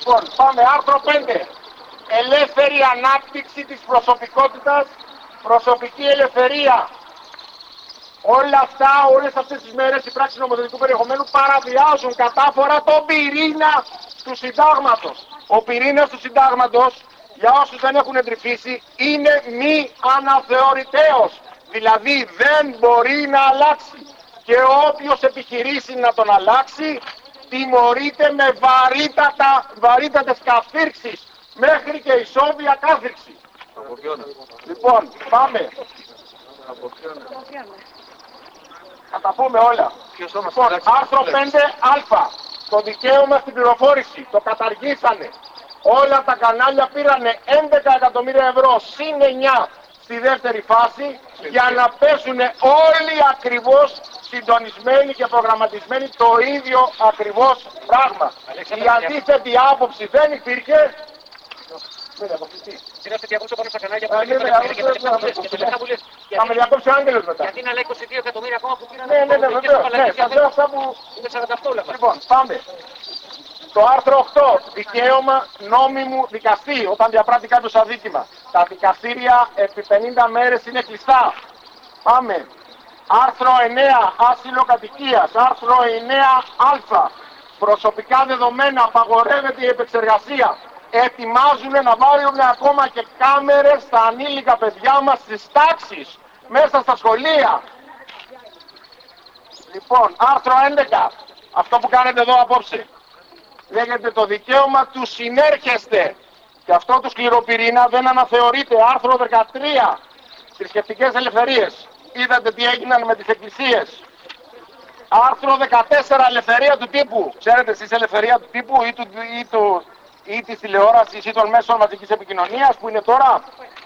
Λοιπόν, πάμε άρθρο 5. Ελεύθερη ανάπτυξη της προσωπικότητας, προσωπική ελευθερία. Όλα αυτά, όλες αυτές τις μέρες οι πράξεις νομοθετικού περιεχομένου παραβιάζουν κατάφορα τον πυρήνα του συντάγματος. Ο πυρήνας του συντάγματος, για όσους δεν έχουν εντρυφήσει, είναι μη αναθεωρητέος. Δηλαδή δεν μπορεί να αλλάξει. Και όποιος επιχειρήσει να τον αλλάξει, τιμωρείται με βαρύτατες καυθήρξεις, μέχρι και ισόβια κάθυρξη. Λοιπόν, πάμε. Θα τα πούμε όλα. Λοιπόν, άρθρο 5α. Το δικαίωμα στην πληροφόρηση. Το καταργήσανε. Όλα τα κανάλια πήρανε 11 εκατομμύρια ευρώ συν 9 στη δεύτερη φάση για να πέσουν όλοι ακριβώς συντονισμένοι και προγραμματισμένοι το ίδιο ακριβώς πράγμα. Η αντίθετη άποψη δεν υπήρχε. Θα με διακόψει ο Άγγελος μετά. Γιατί είναι 22 εκατομμύρια ακόμα που πήραν. Ναι, βεβαίως. Αυτά που... Είναι 48 όλα. Λοιπόν, πάμε. Το άρθρο 8. Δικαίωμα νόμιμου δικαστή όταν διαπράττει κάποιος αδίκημα. Τα δικαστήρια επί 50 μέρες είναι κλειστά. Πάμε. Άρθρο 9. Άσυλο κατοικίας. Άρθρο 9α. Προσωπικά δεδομένα. Απαγορεύεται η επεξεργασία. Ετοιμάζουν να βάλουν ακόμα και κάμερες στα ανήλικα παιδιά μας στις τάξεις, μέσα στα σχολεία. Λοιπόν, άρθρο 11. Αυτό που κάνετε εδώ απόψε. Λέγεται το δικαίωμα του συνέρχεστε. Και αυτό του σκληροπυρήνα δεν αναθεωρείται. Άρθρο 13. Θρησκευτικές ελευθερίες. Είδατε τι έγιναν με τις εκκλησίες. Άρθρο 14. Ελευθερία του τύπου. Ξέρετε εσείς ελευθερία του τύπου ή της τηλεόρασης ή των μέσων μαζικής επικοινωνίας που είναι τώρα.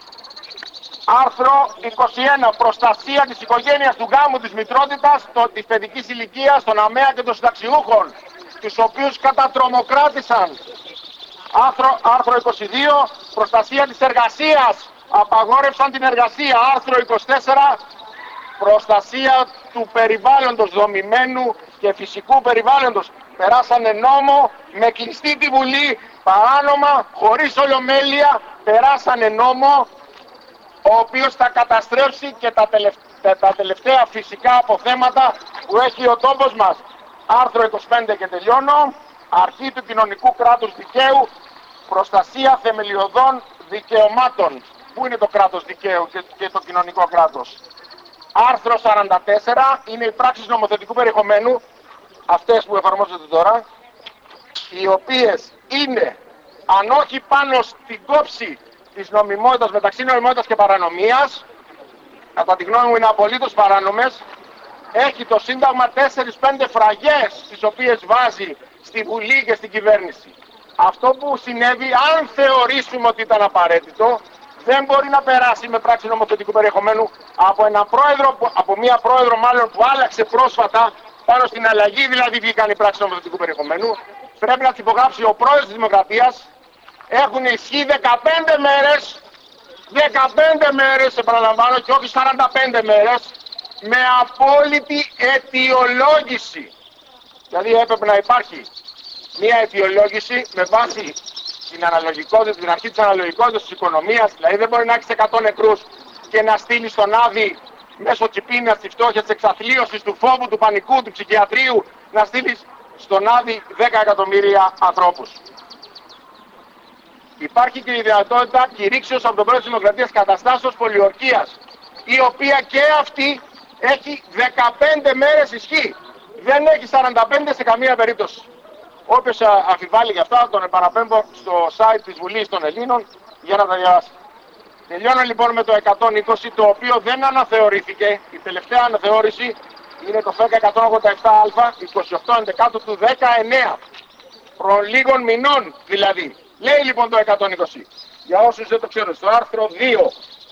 Άρθρο 21. Προστασία της οικογένειας, του γάμου, της μητρότητας, της παιδικής ηλικίας, των ΑΜΕΑ και των συνταξιούχων, τους οποίους κατατρομοκράτησαν. Άρθρο 22. Προστασία της εργασίας. Απαγόρευσαν την εργασία. Άρθρο 24. Προστασία του περιβάλλοντος, δομημένου και φυσικού περιβάλλοντος. Περάσανε νόμο με κλειστή τη Βουλή, παράνομα, χωρίς ολομέλεια, περάσανε νόμο ο οποίος θα καταστρέψει και τα τελευταία φυσικά αποθέματα που έχει ο τόπος μας. Άρθρο 25 και τελειώνω. Αρχή του κοινωνικού κράτους δικαίου, προστασία θεμελιωδών δικαιωμάτων. Πού είναι το κράτος δικαίου και το κοινωνικό κράτος. Άρθρο 44 είναι οι πράξεις νομοθετικού περιεχομένου, αυτές που εφαρμόζονται τώρα, οι οποίες είναι, αν όχι πάνω στην κόψη της νομιμότητας μεταξύ νομιμότητας και παρανομίας, κατά τη γνώμη μου είναι απολύτως παράνομες. Έχει το Σύνταγμα 4-5 φραγές τις οποίες βάζει στη Βουλή και στην κυβέρνηση. Αυτό που συνέβη, αν θεωρήσουμε ότι ήταν απαραίτητο, δεν μπορεί να περάσει με πράξη νομοθετικού περιεχομένου από μια πρόεδρο μάλλον που άλλαξε πρόσφατα, πάνω στην αλλαγή δηλαδή βγήκαν οι πράξεις νομοθετικού περιεχομένου. Πρέπει να τις υπογράψει ο πρόεδρος της Δημοκρατίας. Έχουν ισχύ 15 μέρες, 15 μέρες επαναλαμβάνω και όχι 45 μέρες, με απόλυτη αιτιολόγηση. Δηλαδή έπρεπε να υπάρχει μια αιτιολόγηση με βάση την αναλογικότητα, την αρχή της αναλογικότητας της οικονομίας. Δηλαδή δεν μπορεί να έχεις 100 νεκρούς και να στείλεις στον Άδη μέσω τσιπίνας, της φτώχειας, της εξαθλίωσης, του φόβου, του πανικού, του ψυχιατρίου, να στείλεις στον Άδη 10 εκατομμύρια ανθρώπους. Υπάρχει και η δυνατότητα κηρύξεως από τον πρόεδρο της Δημοκρατίας καταστάσεως πολιορκίας, η οποία και αυτή έχει 15 μέρες ισχύ. Δεν έχει 45 σε καμία περίπτωση. Όποιος αμφιβάλλει για αυτά, τον επαναπέμπω στο site της Βουλής των Ελλήνων για να τα διαβάσει. Τελειώνω λοιπόν με το 120, το οποίο δεν αναθεωρήθηκε. Η τελευταία αναθεώρηση είναι το ΦΕΚ 187α, 28 Εντεκάτου του 19. Προ λίγων μηνών δηλαδή. Λέει λοιπόν το 120. Για όσους δεν το ξέρουν, στο άρθρο 2,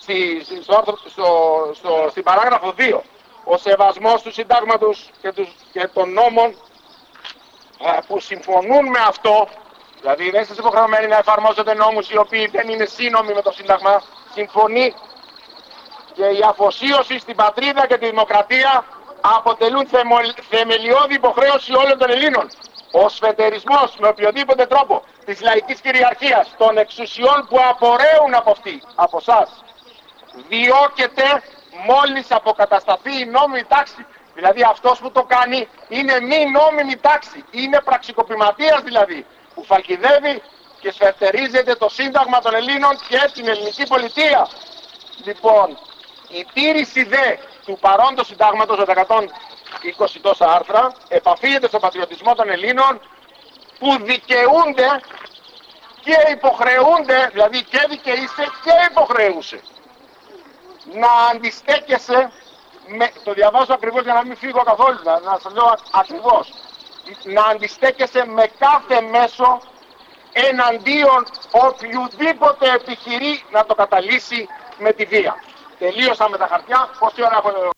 στην παράγραφο 2, ο σεβασμός του συντάγματος και των νόμων που συμφωνούν με αυτό, δηλαδή δεν είστε υποχρεωμένοι να εφαρμόζετε νόμους οι οποίοι δεν είναι σύνομοι με το Σύνταγμα, συμφωνεί, και η αφοσίωση στην πατρίδα και τη δημοκρατία αποτελούν θεμελιώδη υποχρέωση όλων των Ελλήνων. Ο σφετερισμός με οποιοδήποτε τρόπο της λαϊκής κυριαρχίας, των εξουσιών που απορρέουν από εσάς, διώκεται μόλις αποκατασταθεί η νόμιμη τάξη. Δηλαδή αυτός που το κάνει είναι μη νόμιμη τάξη, είναι πραξικοπηματίας δηλαδή, που φαλκιδεύει και σφετερίζεται το Σύνταγμα των Ελλήνων και την ελληνική πολιτεία. Λοιπόν, η τήρηση δε του παρόντος συντάγματος με τα 120 τόσα άρθρα επαφίεται στον πατριωτισμό των Ελλήνων, που δικαιούνται και υποχρεούνται, δηλαδή και δικαιείσαι και υποχρεούσε, να αντιστέκεσαι το διαβάζω ακριβώς για να μην φύγω καθόλου, να σας λέω ακριβώς, να αντιστέκεσαι με κάθε μέσο εναντίον οποιουδήποτε επιχειρεί να το καταλύσει με τη βία. Τελείωσα με τα χαρτιά, πόση ώρα έχω